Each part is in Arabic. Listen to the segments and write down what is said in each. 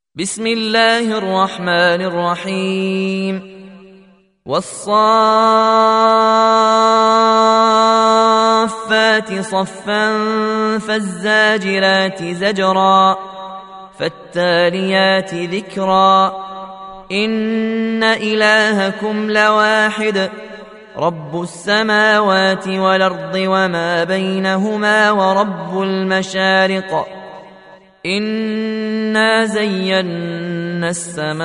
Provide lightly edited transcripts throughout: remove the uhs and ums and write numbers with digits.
بسم الله الرحمن الرحيم والصافات صفا فالزاجرات زجرا فالتاليات ذكرا إن إلهكم لواحد رب السماوات والأرض وما بينهما ورب المشارق إنا زينا السماء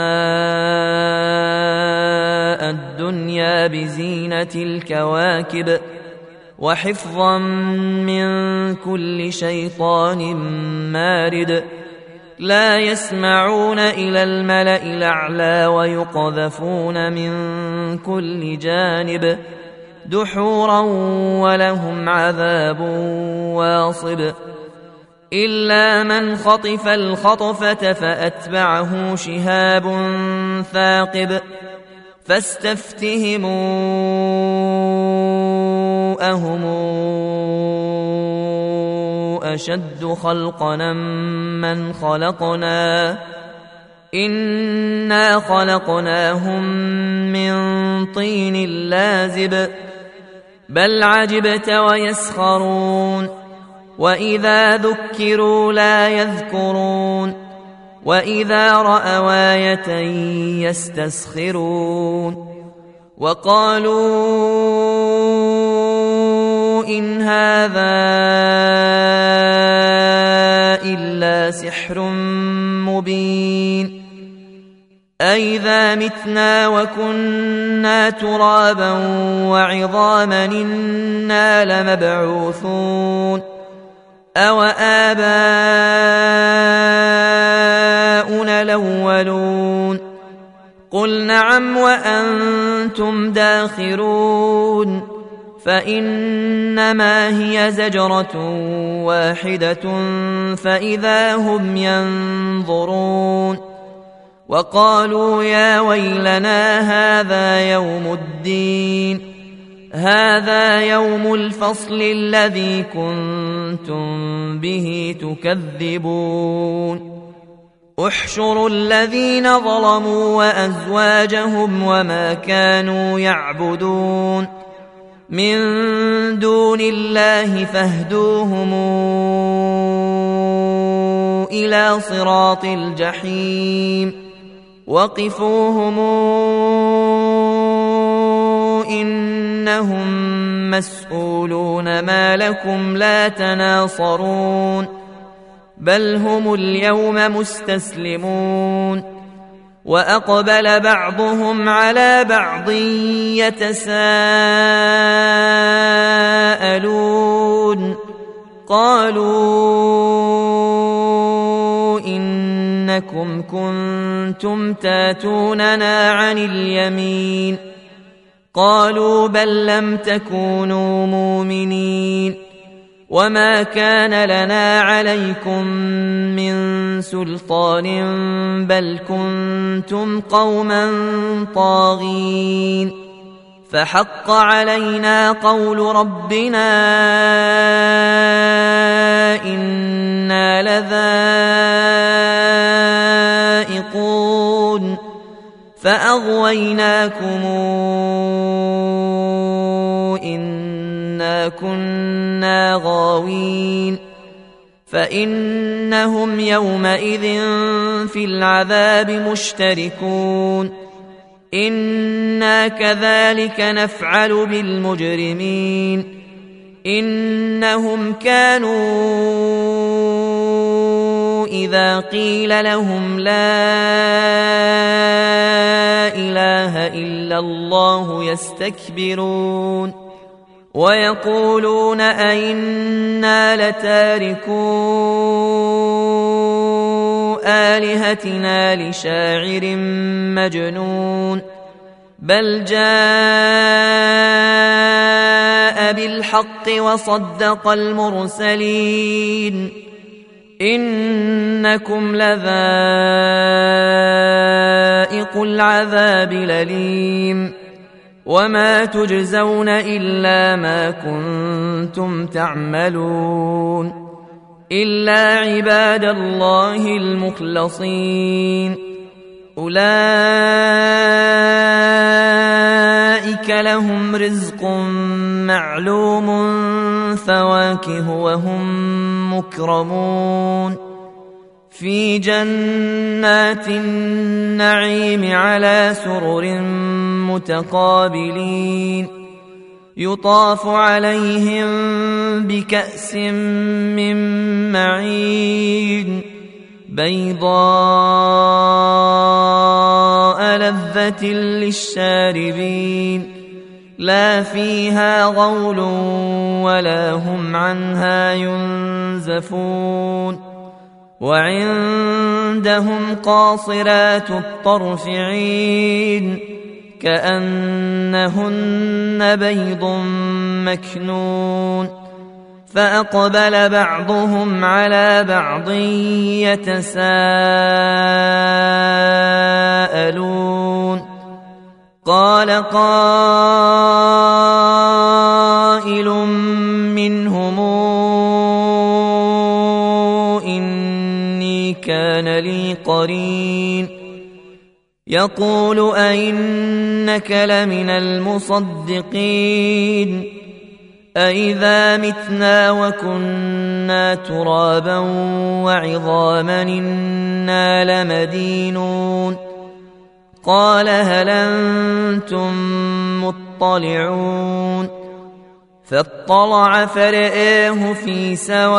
الدنيا بزينة الكواكب وحفظا من كل شيطان مارد لا يسمعون إلى الملأ الأعلى ويقذفون من كل جانب دحورا ولهم عذاب واصب إلا من خطف الخطفة فأتبعه شهاب ثاقب فاستفتهموا أهم أشد خلقنا من خلقنا إنا خلقناهم من طين لازب بل عجبت ويسخرون وإذا ذكروا لا يذكرون وإذا رأوا آية يستسخرون وقالوا إن هذا إلا سحر مبين أئذا متنا وكنا ترابا وعظاما إنا لمبعوثون أو آباؤنا الأولون قل نعم وأنتم داخرون فإنما هي زجرة واحدة فإذا هم ينظرون وقالوا يا ويلنا هذا يوم الدين هذا يوم الفصل الذي كنتم به تكذبون احشروا الذين ظلموا وأزواجهم وما كانوا يعبدون من دون الله فاهدوهم إلى صراط الجحيم وقفوهم إنهم مسؤولون ما لكم لا تناصرون بل هم اليوم مستسلمون وأقبل بعضهم على بعض يتساءلون قالوا إنكم كنتم تاتوننا عن اليمين قالوا بل لم تكونوا مؤمنين وما كان لنا عليكم من سلطان بل كنتم قوما طاغين فحق علينا قول ربنا إنا لذائقون فأغويناكم إنا كنا غاوين فإنهم يومئذ في العذاب مشتركون إنا كذلك نفعل بالمجرمين إنهم كانوا إذا قيل لهم لا إله إلا الله يستكبرون ويقولون أئنا لتاركو آلهتنا لشاعر مجنون بل جاء بالحق وصدق المرسلين إنكم لذائق العذاب الأليم وما تجزون إلا ما كنتم تعملون إلا عباد الله المخلصين أولئك لهم رزق معلوم فواكه وهم مكرمون في جنات النعيم على سرر متقابلين يطاف عليهم بكأس من معين بيضاء لذة للشاربين لا فيها غول ولا هم عنها ينزفون وعندهم قاصرات الطرف عين كأنهن بيض مكنون فأقبل بعضهم على بعض يتساءلون قال قائل منهم إني كان لي قرين يقول أئنك لمن المصدقين أئذا متنا وكنا ترابا وعظاما إنا لمدينون قال هل أنتم مطلعون فاطلع فرآه في سواء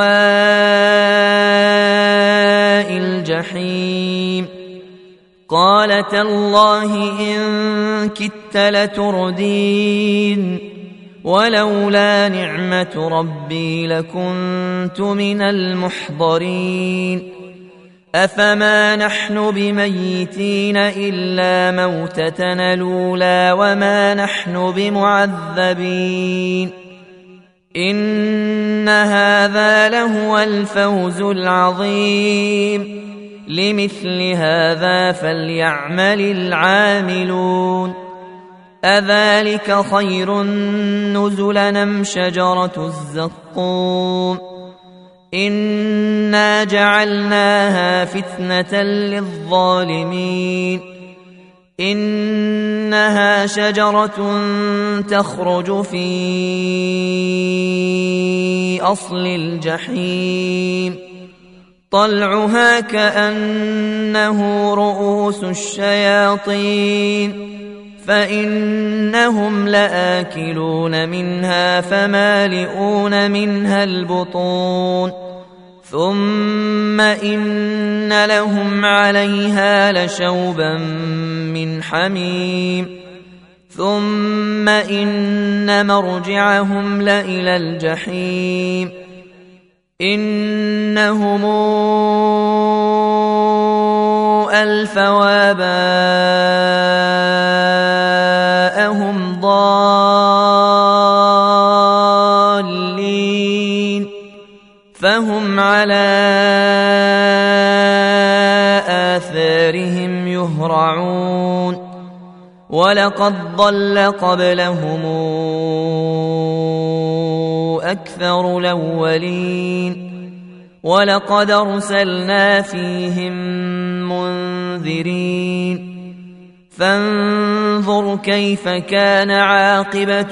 الجحيم قال تالله إن كدت لتردين ولولا نعمة ربي لكنت من المحضرين أفما نحن بميتين إلا موتتنا الأولى وما نحن بمعذبين إن هذا لهو الفوز العظيم لمثل هذا فليعمل العاملون أذلك خير نزلا أم شجرة الزقوم إنا جعلناها فتنة للظالمين إنها شجرة تخرج في أصل الجحيم طلعها كأنه رؤوس الشياطين فإنهم لآكلون منها فمالئون منها البطون ثم إن لهم عليها لشوبا من حميم ثم إن مرجعهم لإلى الجحيم إنهم ألفوا آباءهم ضالين فهم على آثارهم يهرعون ولقد ضل قبلهم أكثر الأولين ولقد أرسلنا فيهم منذرين فانظر كيف كان عاقبة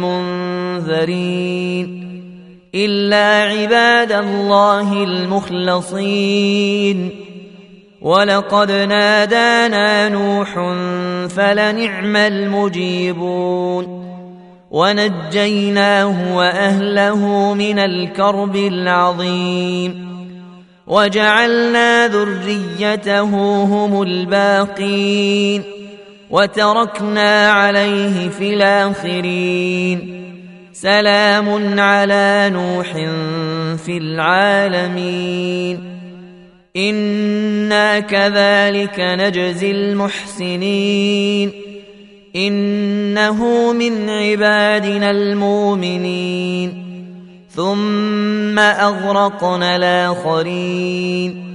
المنذرين إلا عباد الله المخلصين ولقد نادانا نوح فلنعم المجيبون ونجيناه وأهله من الكرب العظيم وجعلنا ذريته هم الباقين وتركنا عليه في الآخرين سلام على نوح في العالمين إنا كذلك نجزي المحسنين إنه من عبادنا المؤمنين ثم أغرقنا الآخرين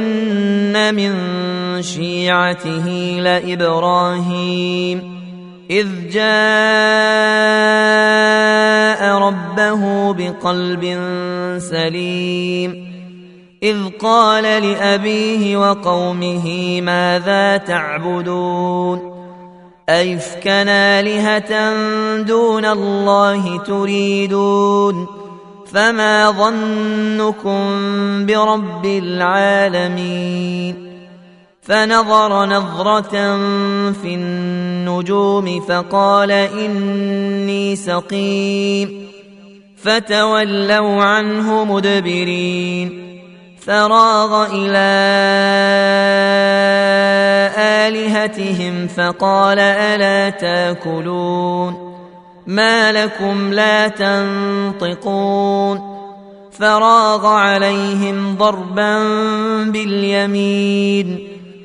وإن من شيعته لإبراهيم إذ جاء ربه بقلب سليم إذ قال لأبيه وقومه ماذا تعبدون أئفكا آلهة دون الله تريدون فما ظنكم برب العالمين فنظر نظرة في النجوم فقال إني سقيم فتولوا عنه مدبرين فراغ إلى آلهتهم فقال ألا تاكلون ما لكم لا تنطقون فراغ عليهم ضربا باليمين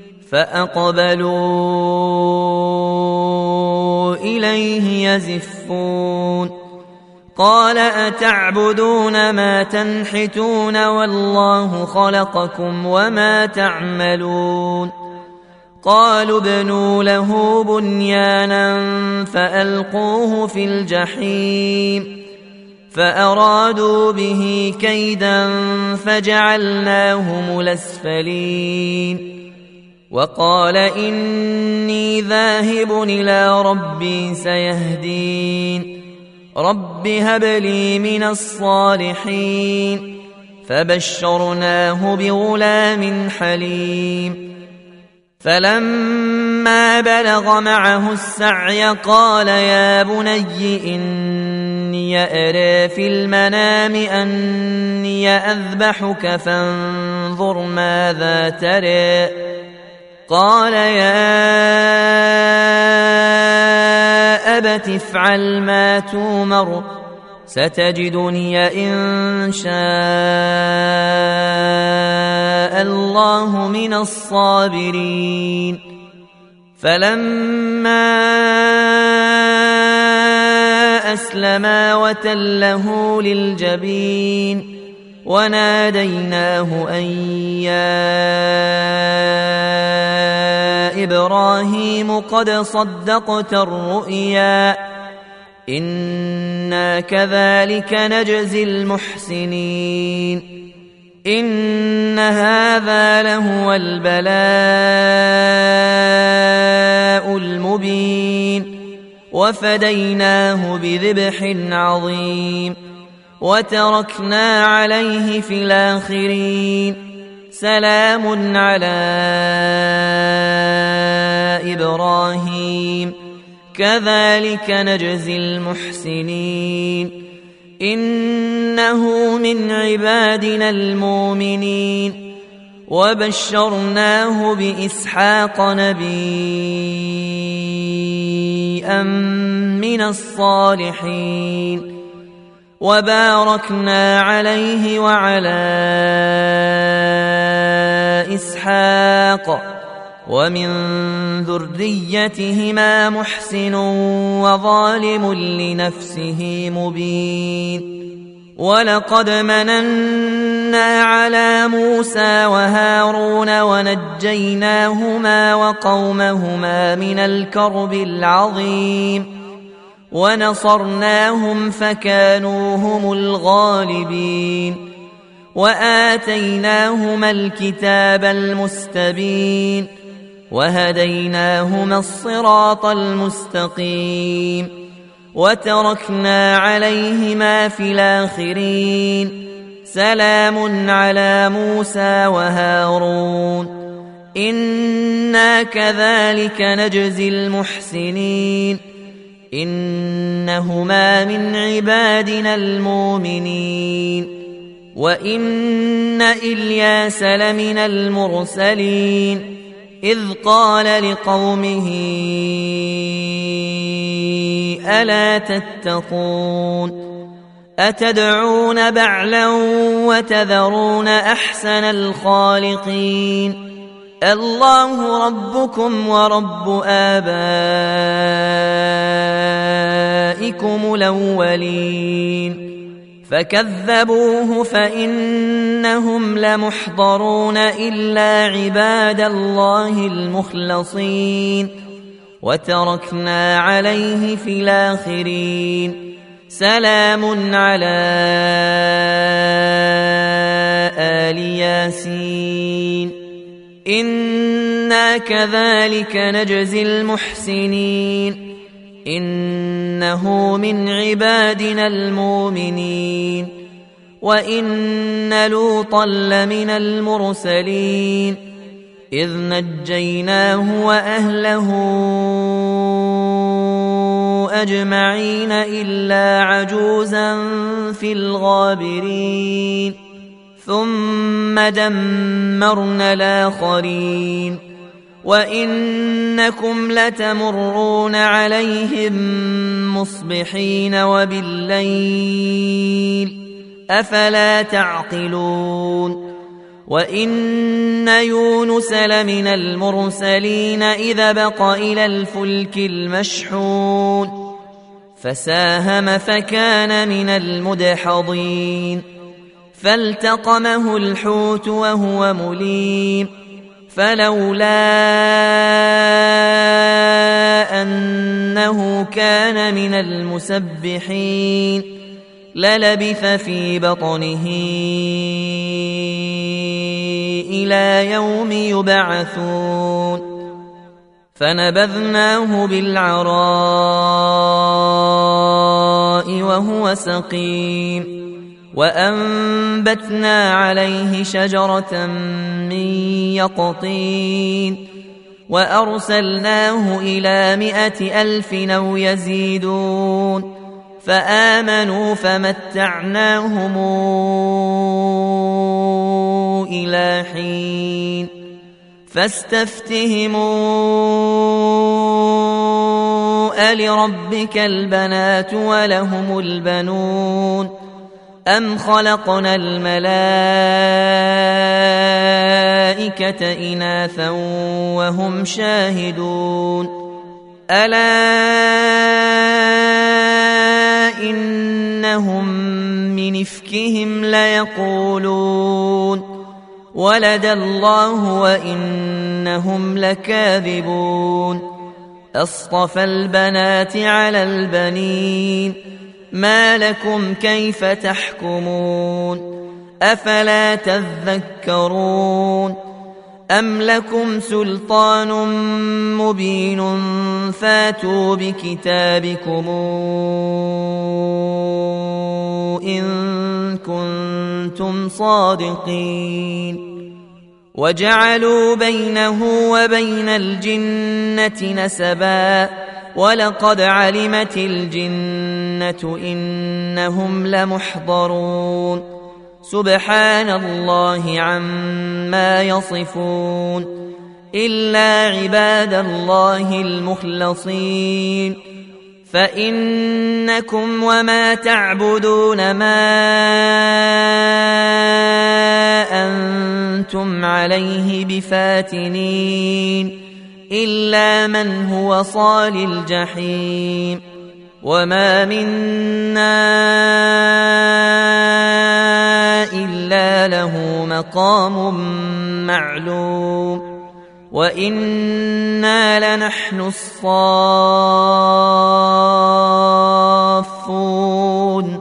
فأقبلوا إليه يزفون قال أتعبدون ما تنحتون والله خلقكم وما تعملون قالوا ابنوا له بنيانا فألقوه في الجحيم فأرادوا به كيدا فجعلناهم الأسفلين وقال إني ذاهب إلى ربي سيهدين رب هب لي من الصالحين فبشرناه بغلام حليم فلما بلغ معه السعي قال يا بني إني أرى في المنام أني أذبحك فانظر ماذا ترى قال يا أبت افعل ما تومر ستجدني إن شاء الله من الصابرين فلما أسلما وتله للجبين وناديناه أن يا إبراهيم قد صدقت الرؤيا إنا كذلك نجزي المحسنين إن هذا لهو البلاء المبين وفديناه بذبح عظيم وتركنا عليه في الآخرين سلام على إبراهيم كذلك نجزي المحسنين إنه من عبادنا المؤمنين وبشرناه بإسحاق نبيا من الصالحين وباركنا عليه وعلى إسحاق ومن ذريتهما محسن وظالم لنفسه مبين ولقد مننا على موسى وهارون ونجيناهما وقومهما من الكرب العظيم ونصرناهم فكانوا هم الغالبين وآتيناهما الكتاب المستبين وهديناهما الصراط المستقيم وتركنا عليهما في الآخرين سلام على موسى وهارون إنا كذلك نجزي المحسنين إنهما من عبادنا المؤمنين وإن إلياس لمن المرسلين إذ قال لقومه ألا تتقون أتدعون بعلا وتذرون أحسن الخالقين الله ربكم ورب آبائكم الأولين فكذبوه فإنهم لمحضرون إلا عباد الله المخلصين وتركنا عليه في الآخرين سلام على آل ياسين إنا كذلك نجزي المحسنين إنه من عبادنا المؤمنين وإن لوطا لمن المرسلين إذ نجيناه وأهله أجمعين إلا عجوزا في الغابرين ثم دمرنا الآخرين وإنكم لتمرون عليهم مصبحين وبالليل أفلا تعقلون وإن يونس لمن المرسلين إذا بق إلى الفلك المشحون فساهم فكان من المدحضين فالتقمه الحوت وهو مليم فلولا أنه كان من المسبحين للبث في بطنه إلى يوم يبعثون فنبذناه بالعراء وهو سقيم وأنبتنا عليه شجرة من يقطين وأرسلناه إلى 100,000 أو يزيدون فآمنوا فمتعناهم إلى حين فاستفتهموا ألربك البنات ولهم البنون أم خلقنا الملائكة إناثا وهم شاهدون ألا إنهم من إفكهم ليقولون ولد الله وإنهم لكاذبون أصطفى البنات على البنين ما لكم كيف تحكمون أفلا تذكرون أم لكم سلطان مبين فاتوا بكتابكم إن كنتم صادقين وجعلوا بينه وبين الجنة نسبا ولقد علمت الجنة إنهم لمحضرون سبحان الله عما يصفون إلا عباد الله المخلصين فإنكم وما تعبدون ما أنتم عليه بفاتنين إلا من هو صال الجحيم وما منا إلا له مقام معلوم وإنا لنحن الصافون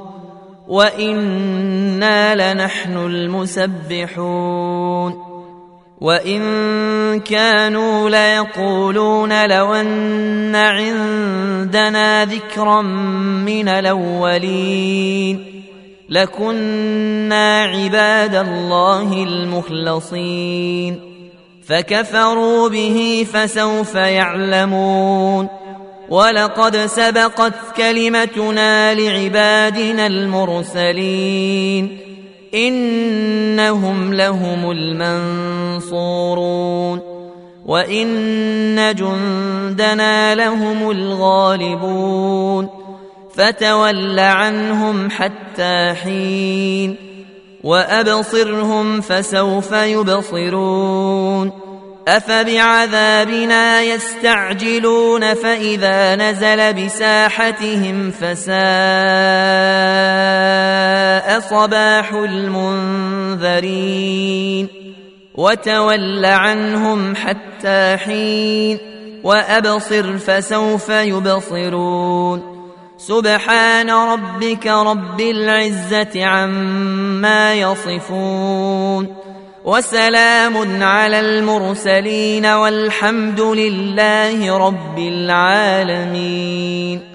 وإنا لنحن المسبحون وإن كانوا ليقولون لو أن عندنا ذكرا من الأولين لكنا عباد الله المخلصين فكفروا به فسوف يعلمون ولقد سبقت كلمتنا لعبادنا المرسلين إنهم لهم المنصورون وإن جندنا لهم الغالبون فتول عنهم حتى حين وأبصرهم فسوف يبصرون أفبعذابنا يستعجلون فإذا نزل بساحتهم فساء صباح المنذرين وتول عنهم حتى حين وأبصر فسوف يبصرون سبحان ربك رب العزة عما يصفون وسلام على المرسلين والحمد لله رب العالمين.